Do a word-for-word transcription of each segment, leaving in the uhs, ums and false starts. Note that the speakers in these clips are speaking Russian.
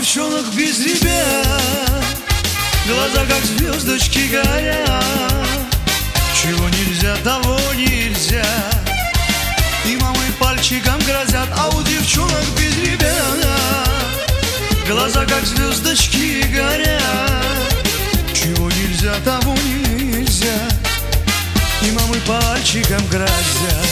девчонок без ребят глаза как звездочки горят. Чего нельзя, того нельзя, и мамы пальчиком грозят. А у девчонок без ребят глаза как звездочки горят. Чего нельзя, того нельзя, и мамы пальчиком грозят.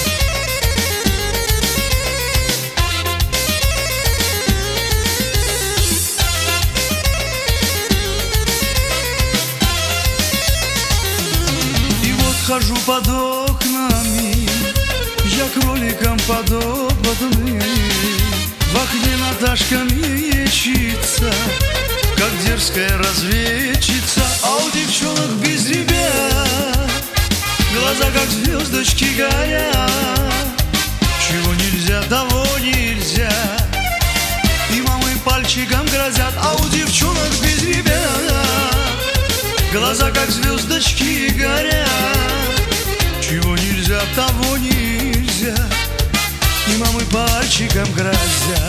Хожу под окнами, я кроликом подопытный. В окне Наташка мечется, как дерзкая разведчица. А у девчонок без ребят глаза как звездочки горят. Чего нельзя, того нельзя, и мамы пальчиком грозят. А у девчонок без ребят глаза как звездочки горят. Чего нельзя, того нельзя, и мамы пальчиком грозят.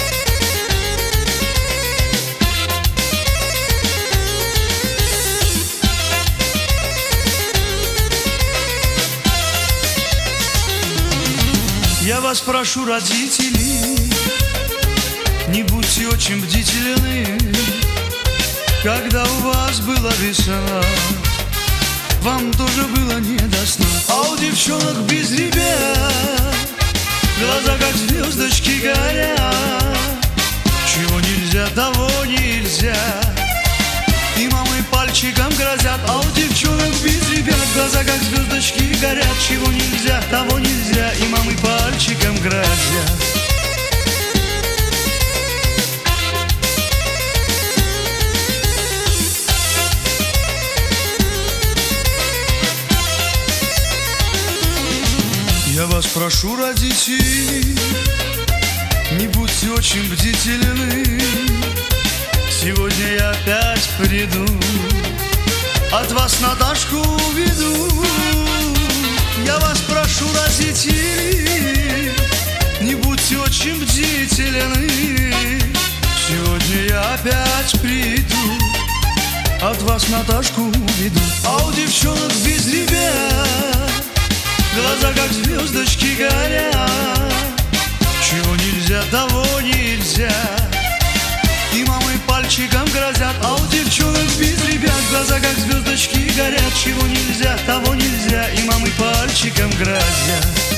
Я вас прошу, родители, не будьте очень бдительны. Когда у вас была весна, вам тоже было не до сна. А у девчонок без ребят глаза как звездочки горят. Чего нельзя, того нельзя, и мамы пальчиком грозят. А у девчонок без ребят глаза как звездочки горят. Чего нельзя, того нельзя, и мамы пальчиком грозят. Я вас прошу, родители, не будьте очень бдительны. Сегодня я опять приду, от вас Наташку уведу. Я вас прошу, родители, не будьте очень бдительны. Сегодня я опять приду, от вас Наташку уведу. А у девчонок без ребят глаза как звездочки горят. Чего нельзя, того нельзя, и мамы пальчиком грозят. А у девчонок без ребят глаза как звездочки горят. Чего нельзя, того нельзя, и мамы пальчиком грозят.